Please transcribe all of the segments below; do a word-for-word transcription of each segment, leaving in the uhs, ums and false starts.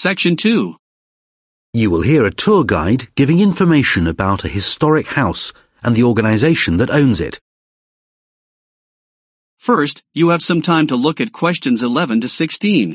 Section two. You will hear a tour guide giving information about a historic house and the organization that owns it. First, you have some time to look at questions eleven to sixteen.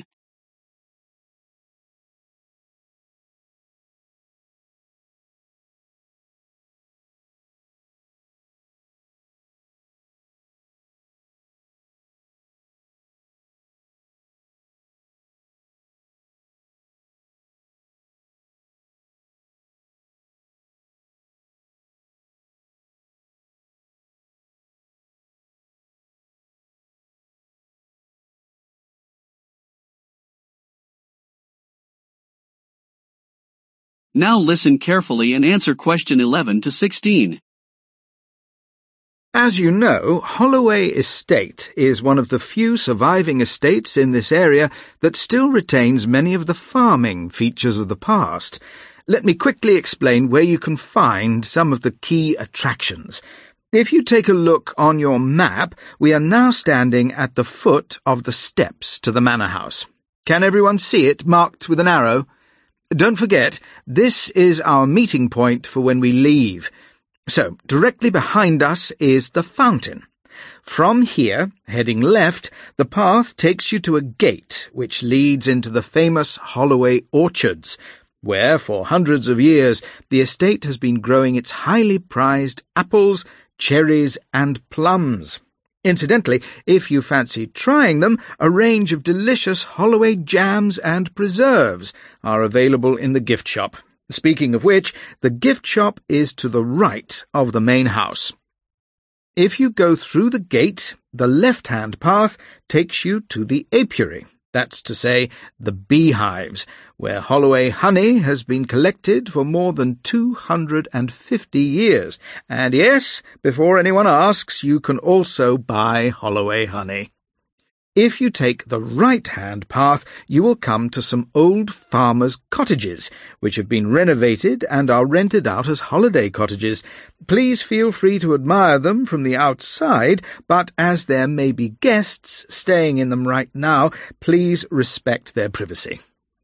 Now listen carefully and answer question eleven to sixteen. As you know, Holloway Estate is one of the few surviving estates in this area that still retains many of the farming features of the past. Let me quickly explain where you can find some of the key attractions. If you take a look on your map, we are now standing at the foot of the steps to the manor house. Can everyone see it marked with an arrow? Don't forget, this is our meeting point for when we leave. So, directly behind us is the fountain. From here, heading left, the path takes you to a gate which leads into the famous Holloway Orchards, where for hundreds of years the estate has been growing its highly prized apples, cherries and plums. Incidentally, if you fancy trying them, a range of delicious Holloway jams and preserves are available in the gift shop. Speaking of which, the gift shop is to the right of the main house. If you go through the gate, the left-hand path takes you to the apiary, that's to say, the beehives, where Holloway honey has been collected for more than two hundred fifty years. And yes, before anyone asks, you can also buy Holloway honey. If you take the right-hand path, you will come to some old farmers' cottages, which have been renovated and are rented out as holiday cottages. Please feel free to admire them from the outside, but as there may be guests staying in them right now, please respect their privacy.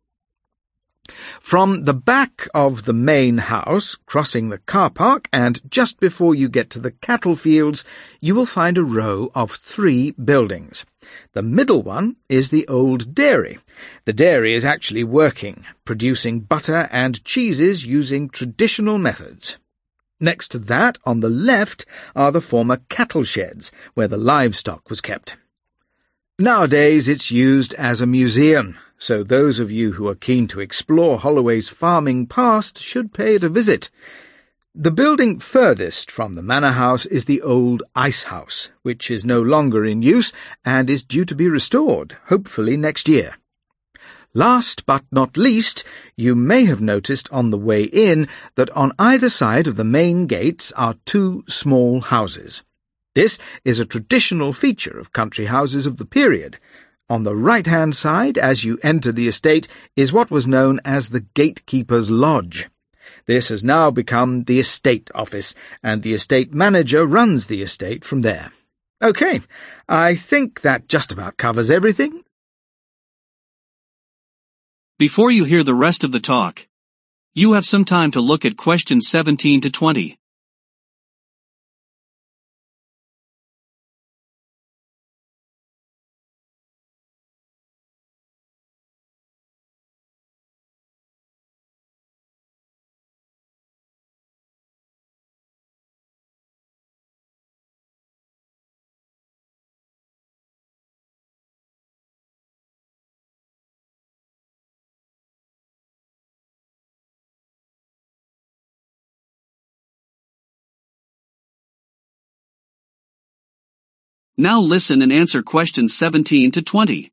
From the back of the main house, crossing the car park, and just before you get to the cattle fields, you will find a row of three buildings. The middle one is the old dairy. The dairy is actually working, producing butter and cheeses using traditional methods. Next to that, on the left, are the former cattle sheds, where the livestock was kept. Nowadays it's used as a museum, so those of you who are keen to explore Holloway's farming past should pay it a visit. The building furthest from the manor house is the old ice house, which is no longer in use and is due to be restored, hopefully next year. Last but not least, you may have noticed on the way in that on either side of the main gates are two small houses. This is a traditional feature of country houses of the period. On the right-hand side, as you enter the estate, is what was known as the gatekeeper's lodge. This has now become the estate office, and the estate manager runs the estate from there. OK, I think that just about covers everything. Before you hear the rest of the talk, you have some time to look at questions seventeen to twenty. Now listen and answer questions seventeen to twenty.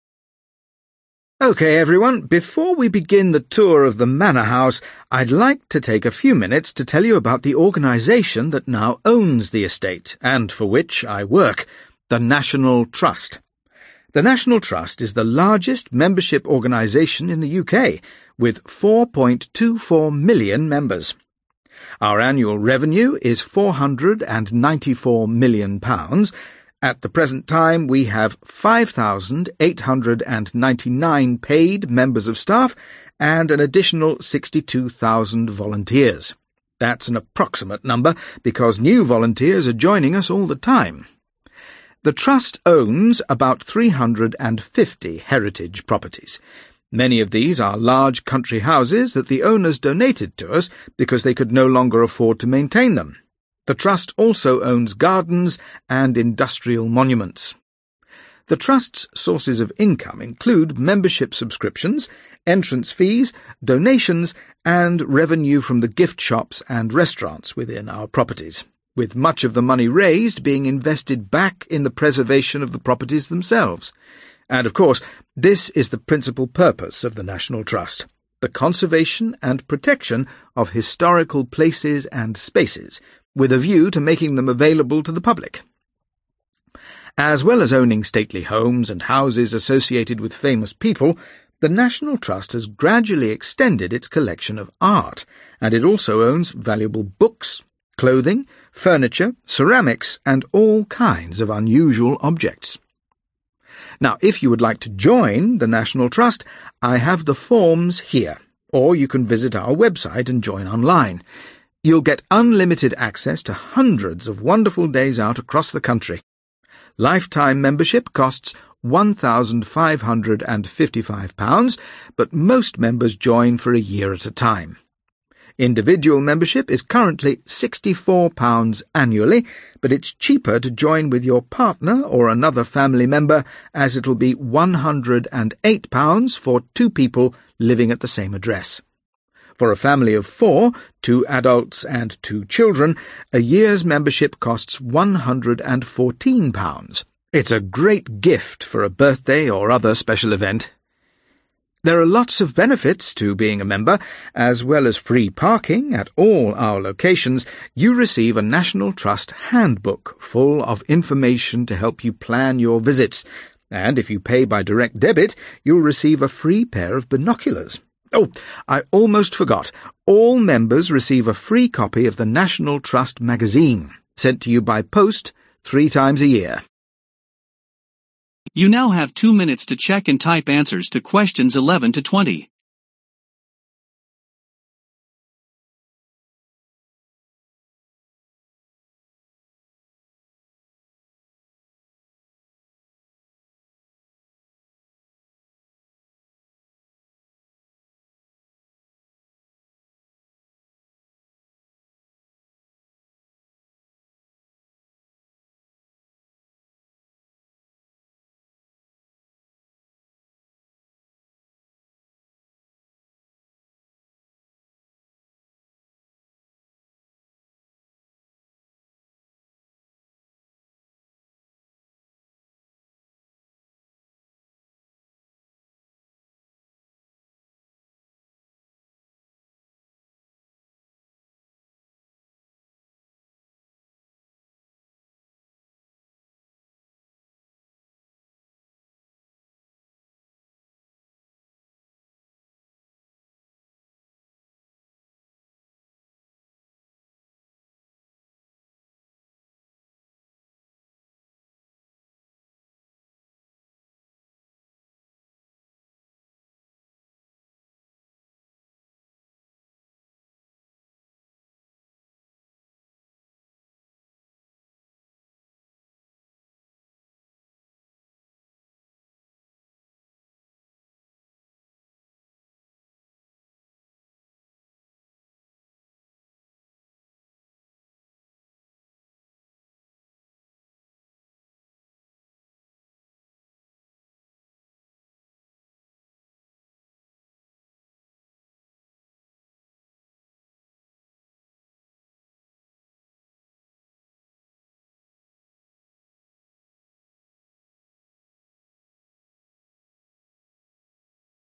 OK, everyone, before we begin the tour of the manor house, I'd like to take a few minutes to tell you about the organisation that now owns the estate, and for which I work, the National Trust. The National Trust is the largest membership organisation in the U K, with four point two four million members. Our annual revenue is four hundred ninety-four million pounds, At the present time, we have five thousand eight hundred ninety-nine paid members of staff and an additional sixty-two thousand volunteers. That's an approximate number because new volunteers are joining us all the time. The Trust owns about three hundred fifty heritage properties. Many of these are large country houses that the owners donated to us because they could no longer afford to maintain them. The Trust also owns gardens and industrial monuments. The Trust's sources of income include membership subscriptions, entrance fees, donations, and revenue from the gift shops and restaurants within our properties, with much of the money raised being invested back in the preservation of the properties themselves. And, of course, this is the principal purpose of the National Trust, the conservation and protection of historical places and spaces, with a view to making them available to the public. As well as owning stately homes and houses associated with famous people, the National Trust has gradually extended its collection of art, and it also owns valuable books, clothing, furniture, ceramics, and all kinds of unusual objects. Now, if you would like to join the National Trust, I have the forms here, or you can visit our website and join online. You'll get unlimited access to hundreds of wonderful days out across the country. Lifetime membership costs one thousand five hundred fifty-five pounds, but most members join for a year at a time. Individual membership is currently sixty-four pounds annually, but it's cheaper to join with your partner or another family member, as it'll be one hundred eight pounds for two people living at the same address. For a family of four, two adults and two children, a year's membership costs one hundred fourteen pounds. It's a great gift for a birthday or other special event. There are lots of benefits to being a member. As well as free parking at all our locations, you receive a National Trust handbook full of information to help you plan your visits. And if you pay by direct debit, you'll receive a free pair of binoculars. Oh, I almost forgot. All members receive a free copy of the National Trust magazine, sent to you by post three times a year. You now have two minutes to check and type answers to questions eleven to twenty.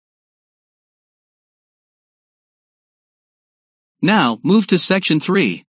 Now, move to section three.